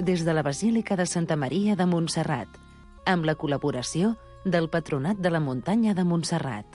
des de la Basílica de Santa Maria de Montserrat, amb la col·laboració del Patronat de la Muntanya de Montserrat.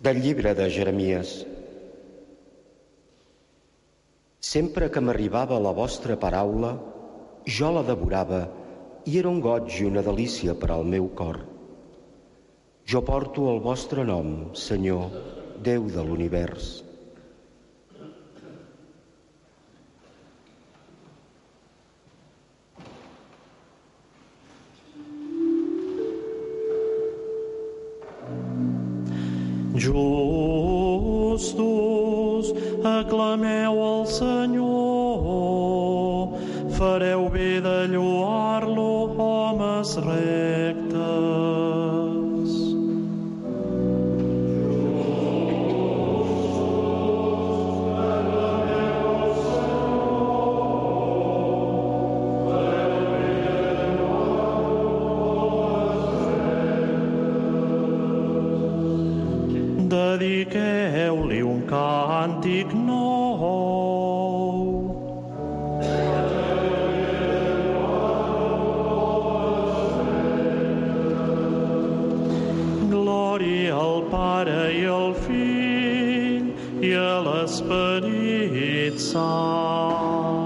Del llibre de Jeremies. Sempre que m'arribava la vostra paraula, jo la devorava i era un goig i una delícia per al meu cor. Jo porto el vostre nom, Senyor, Déu de l'univers. Justos, aclameu el Senyor, fareu bé de lloar-lo, homes rectes. Dediqueu-li un càntic nou. Glòria al Pare i al Fill i a l'Esperit Sant.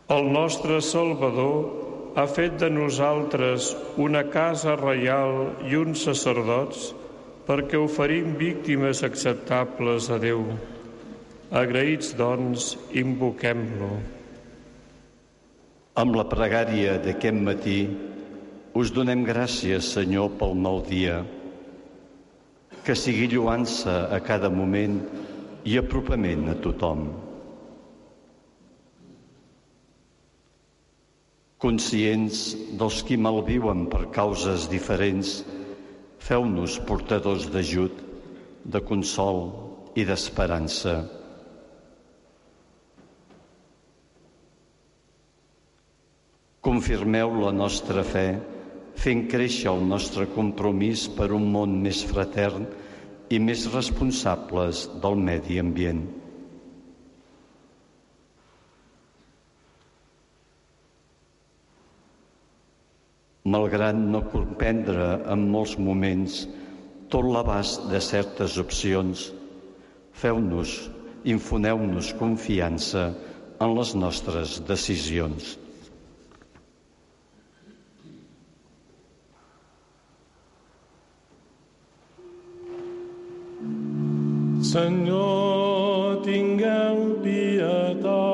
El nostre Salvador ha fet de nosaltres una casa reial i uns sacerdots perquè oferim víctimes acceptables a Déu. Agraïts, doncs, invoquem-lo. Amb la pregària d'aquest matí us donem gràcies, Senyor, pel nou dia. Que sigui lloança a cada moment i apropament a tothom. Conscients dels qui malviuen per causes diferents, feu-nos portadors d'ajut, de consol i d'esperança. Confirmeu la nostra fe, fent créixer el nostre compromís per un món més fratern i més responsables del medi ambient. Malgrat no comprendre en molts moments tot l'abast de certes opcions, feu-nos, infoneu-nos confiança en les nostres decisions. Senyor, tingueu pietat.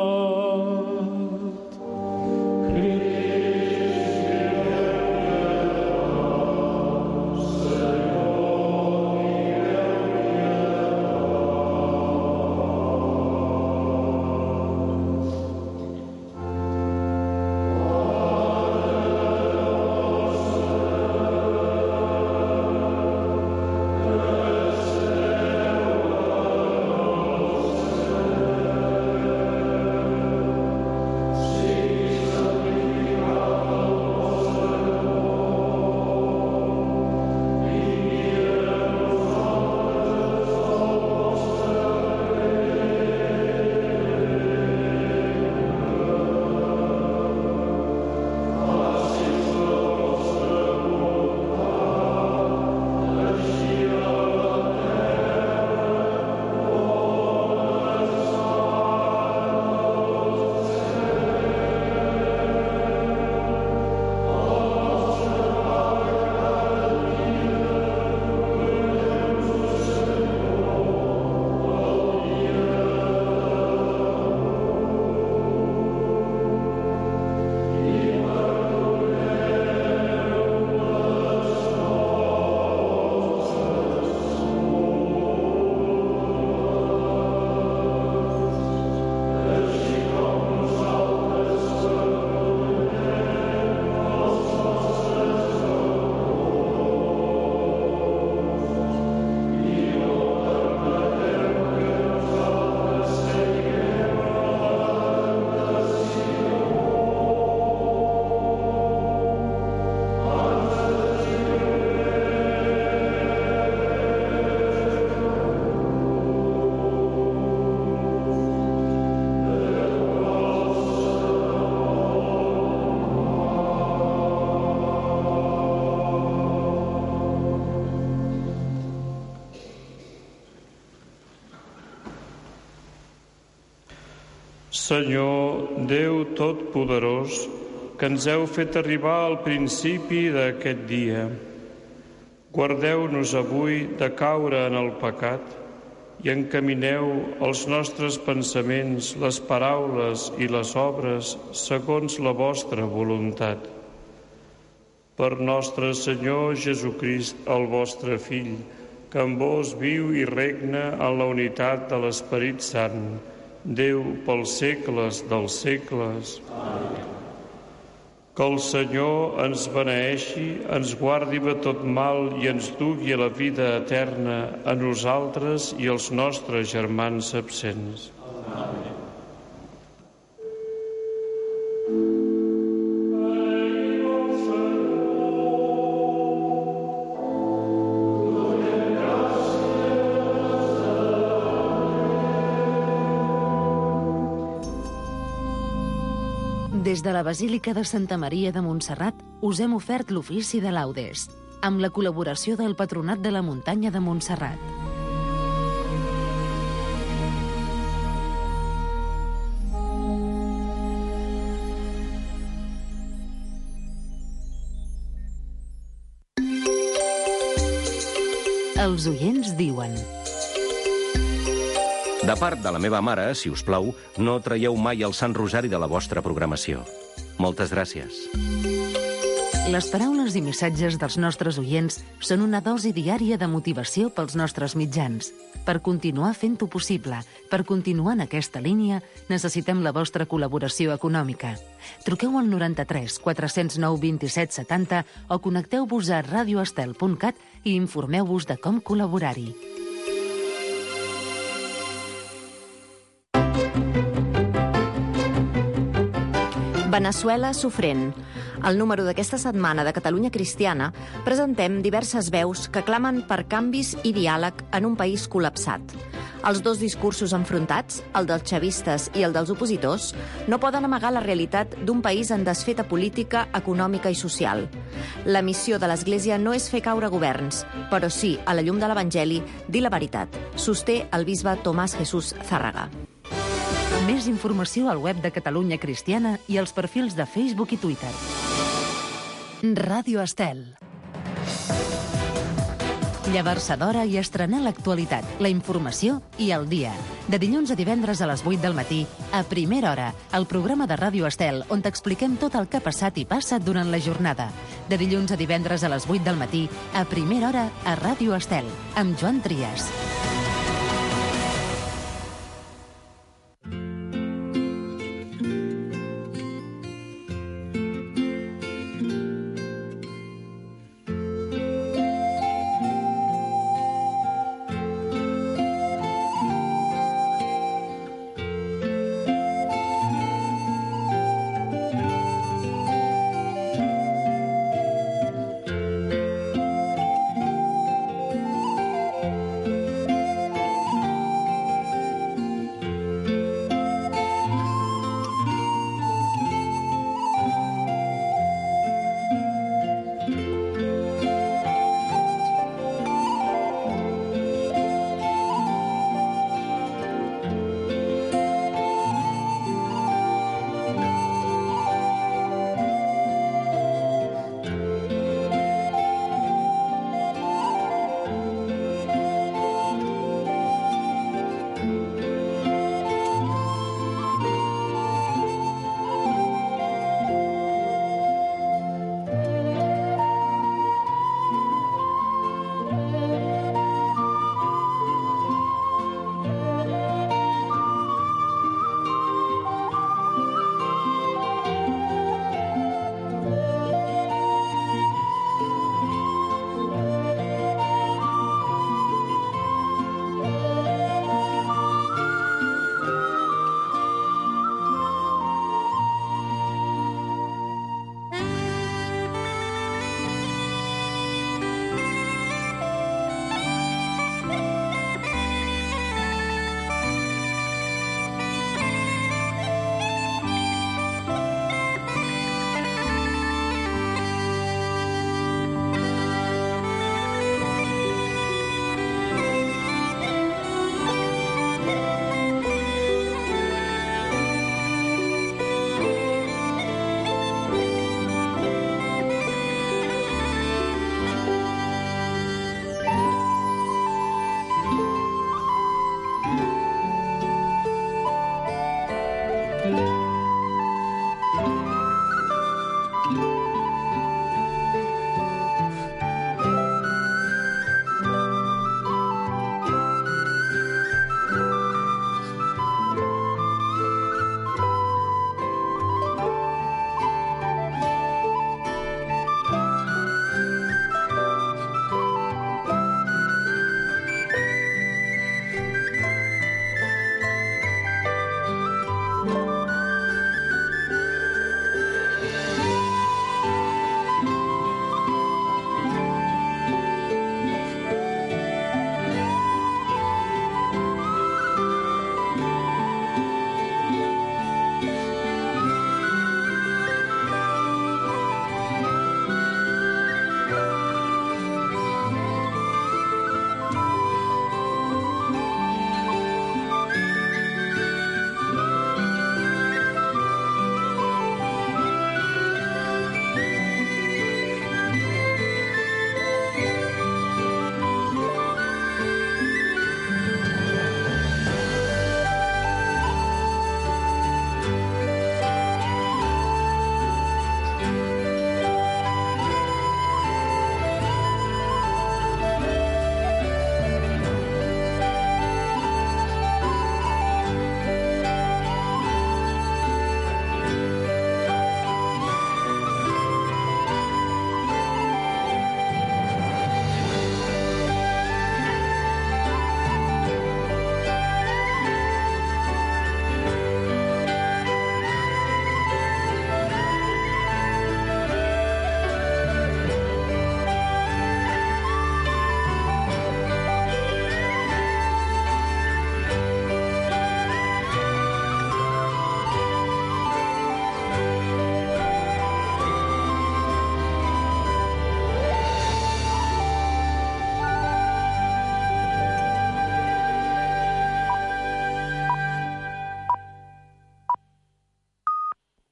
Senyor, Déu Totpoderós, que ens heu fet arribar al principi d'aquest dia, guardeu-nos avui de caure en el pecat i encamineu els nostres pensaments, les paraules i les obres segons la vostra voluntat. Per nostre Senyor Jesucrist, el vostre Fill, que amb vos viu i regna en la unitat de l'Esperit Sant, Déu pels segles dels segles. Amén. Que el Senyor ens beneeixi, ens guardi de tot mal i ens dugui a la vida eterna a nosaltres i als nostres germans absents. Amén. Des de la Basílica de Santa Maria de Montserrat us hem ofert l'ofici de laudes, amb la col·laboració del Patronat de la Muntanya de Montserrat. Els oients diuen... De part de la meva mare, si us plau, no traieu mai el Sant Rosari de la vostra programació. Moltes gràcies. Les paraules i missatges dels nostres oients són una dosi diària de motivació pels nostres mitjans. Per continuar fent-ho possible, per continuar en aquesta línia, necessitem la vostra col·laboració econòmica. Truqueu al 93 409 27 70 o connecteu-vos a radioestel.cat i informeu-vos de com col·laborar-hi. Veneçuela sofrent. Al número d'aquesta setmana de Catalunya Cristiana presentem diverses veus que clamen per canvis i diàleg en un país col·lapsat. Els dos discursos enfrontats, el dels xavistes i el dels opositors, no poden amagar la realitat d'un país en desfeta política, econòmica i social. La missió de l'Església no és fer caure governs, però sí, a la llum de l'Evangeli, dir la veritat, sosté el bisbe Tomàs Jesús Zárraga. Més informació al web de Catalunya Cristiana i als perfils de Facebook i Twitter. Ràdio Estel. Llevar-se d'hora i estrenar l'actualitat, la informació i el dia. De dilluns a divendres a les 8 del matí, a Primera Hora, el programa de Ràdio Estel, on t'expliquem tot el que ha passat i passa durant la jornada. De dilluns a divendres a les 8 del matí, a Primera Hora, a Ràdio Estel, amb Joan Trias.